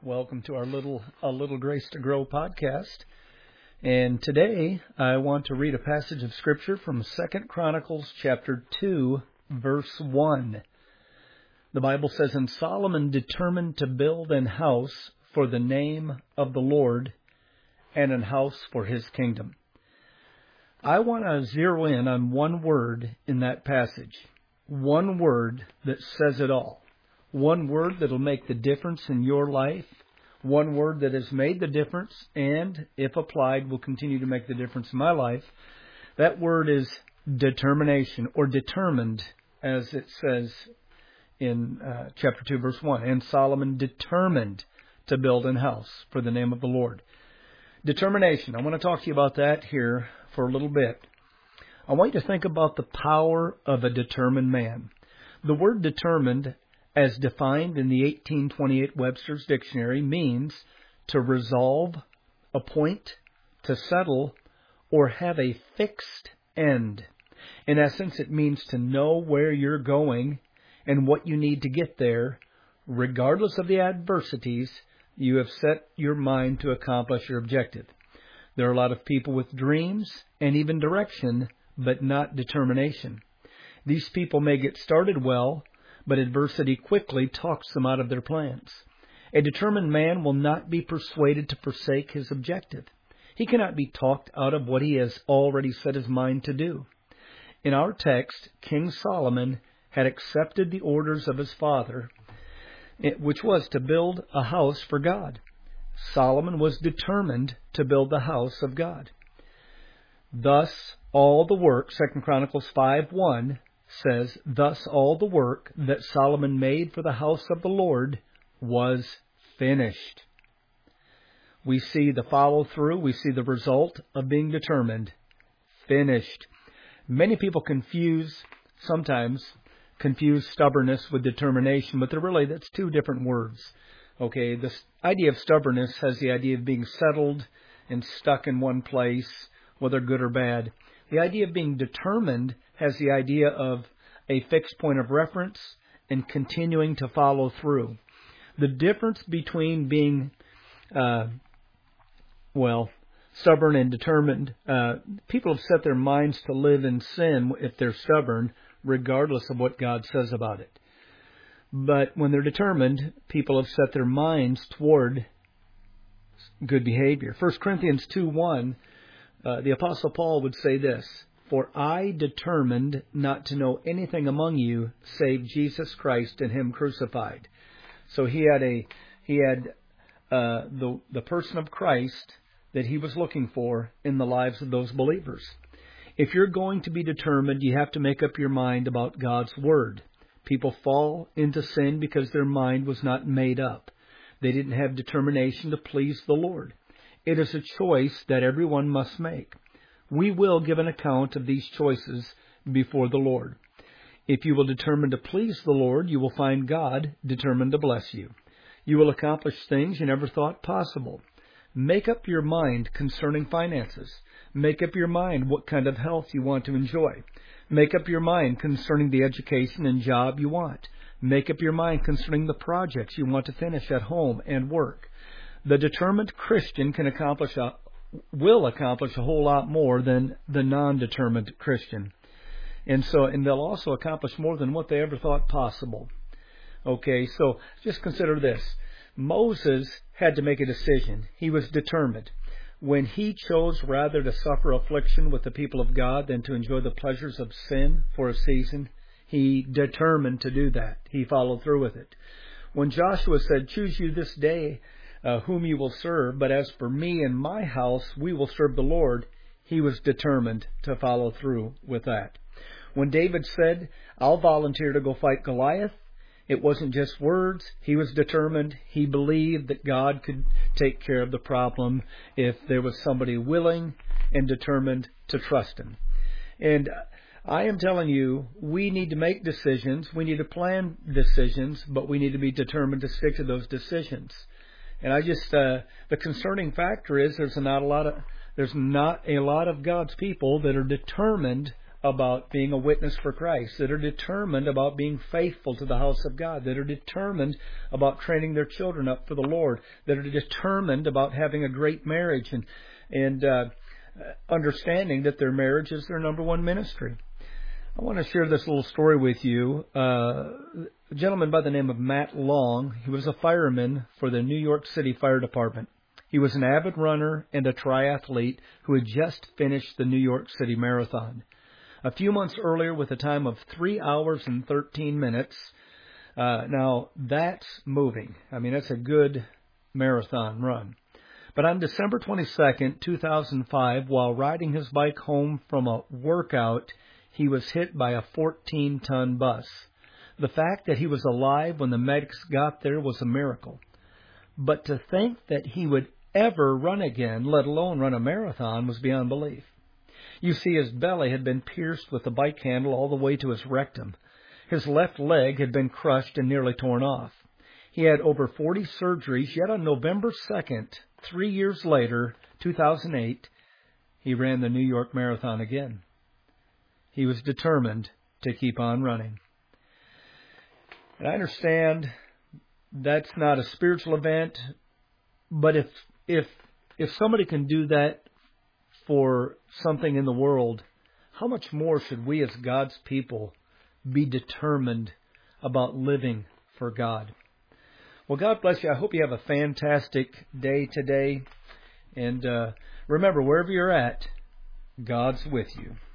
Welcome to our A Little Grace to Grow podcast. And today I want to read a passage of Scripture from 2 Chronicles chapter 2, verse 1. The Bible says, "And Solomon determined to build an house for the name of the Lord and an house for his kingdom." I want to zero in on one word in that passage. One word that says it all. One word that will make the difference in your life. One word that has made the difference and, if applied, will continue to make the difference in my life. That word is determination, or determined, as it says in chapter 2, verse 1. "And Solomon determined to build an house for the name of the Lord." Determination. I want to talk to you about that here for a little bit. I want you to think about the power of a determined man. The word determined, as defined in the 1828 Webster's Dictionary, means to resolve, appoint, to settle, or have a fixed end. In essence, it means to know where you're going and what you need to get there. Regardless of the adversities, you have set your mind to accomplish your objective. There are a lot of people with dreams and even direction, but not determination. These people may get started well, but adversity quickly talks them out of their plans. A determined man will not be persuaded to forsake his objective. He cannot be talked out of what he has already set his mind to do. In our text, King Solomon had accepted the orders of his father, which was to build a house for God. Solomon was determined to build the house of God. Thus, all the work, 2 Chronicles 5:1, says, "Thus all the work that Solomon made for the house of the Lord was finished." We see the follow-through. We see the result of being determined. Finished. Many people sometimes confuse stubbornness with determination, but that's two different words. Okay, this idea of stubbornness has the idea of being settled and stuck in one place, whether good or bad. The idea of being determined has the idea of a fixed point of reference and continuing to follow through. The difference between being, stubborn and determined, people have set their minds to live in sin if they're stubborn, regardless of what God says about it. But when they're determined, people have set their minds toward good behavior. 1 Corinthians 2:1, the Apostle Paul would say this, "For I determined not to know anything among you save Jesus Christ and Him crucified." So he had the person of Christ that he was looking for in the lives of those believers. If you're going to be determined, you have to make up your mind about God's Word. People fall into sin because their mind was not made up. They didn't have determination to please the Lord. It is a choice that everyone must make. We will give an account of these choices before the Lord. If you will determine to please the Lord, you will find God determined to bless you. You will accomplish things you never thought possible. Make up your mind concerning finances. Make up your mind what kind of health you want to enjoy. Make up your mind concerning the education and job you want. Make up your mind concerning the projects you want to finish at home and work. The determined Christian will accomplish a whole lot more than the non-determined Christian. And they'll also accomplish more than what they ever thought possible. Okay, so just consider this. Moses had to make a decision. He was determined. When he chose rather to suffer affliction with the people of God than to enjoy the pleasures of sin for a season, he determined to do that. He followed through with it. When Joshua said, "Choose you this day whom you will serve, but as for me and my house, we will serve the Lord," he was determined to follow through with that. When David said, "I'll volunteer to go fight Goliath," it wasn't just words. He was determined. He believed that God could take care of the problem if there was somebody willing and determined to trust Him. And I am telling you, we need to make decisions. We need to plan decisions, but we need to be determined to stick to those decisions. And the concerning factor is there's not a lot of God's people that are determined about being a witness for Christ, that are determined about being faithful to the house of God, that are determined about training their children up for the Lord, that are determined about having a great marriage and understanding that their marriage is their number one ministry. I want to share this little story with you. A gentleman by the name of Matt Long, he was a fireman for the New York City Fire Department. He was an avid runner and a triathlete who had just finished the New York City Marathon. A few months earlier with a time of 3 hours and 13 minutes. Now, that's moving. I mean, that's a good marathon run. But on December 22nd, 2005, while riding his bike home from a workout, he was hit by a 14-ton bus. The fact that he was alive when the medics got there was a miracle. But to think that he would ever run again, let alone run a marathon, was beyond belief. You see, his belly had been pierced with the bike handle all the way to his rectum. His left leg had been crushed and nearly torn off. He had over 40 surgeries, yet on November 2nd, 3 years later, 2008, he ran the New York Marathon again. He was determined to keep on running. And I understand that's not a spiritual event, but if somebody can do that for something in the world, how much more should we as God's people be determined about living for God? Well, God bless you. I hope you have a fantastic day today. And remember, wherever you're at, God's with you.